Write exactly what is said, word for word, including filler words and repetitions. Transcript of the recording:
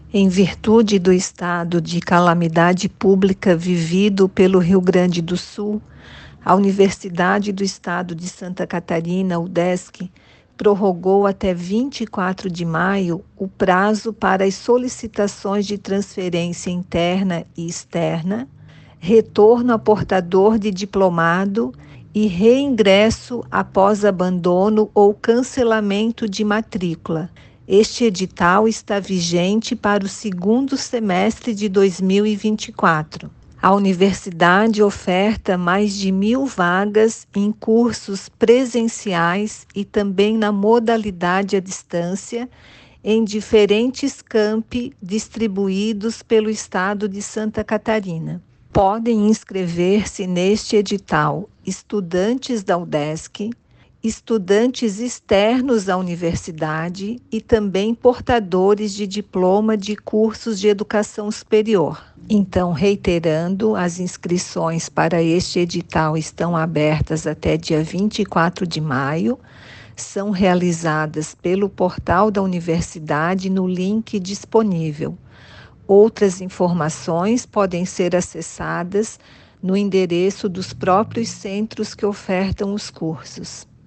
Em virtude do estado de calamidade pública vivido pelo Rio Grande do Sul, a Universidade do Estado de Santa Catarina, UDESC, prorrogou até vinte e quatro de maio o prazo para as solicitações de transferência interna e externa, retorno a portador de diplomado e reingresso após abandono ou cancelamento de matrícula. Este edital está vigente para o segundo semestre de dois mil e vinte e quatro. A universidade oferta mais de mil vagas em cursos presenciais e também na modalidade à distância, em diferentes campi distribuídos pelo estado de Santa Catarina. Podem inscrever-se neste edital estudantes da UDESC, estudantes externos à universidade e também portadores de diploma de cursos de educação superior. Então, reiterando, as inscrições para este edital estão abertas até dia vinte e quatro de maio, são realizadas pelo portal da universidade no link disponível. Outras informações podem ser acessadas no endereço dos próprios centros que ofertam os cursos.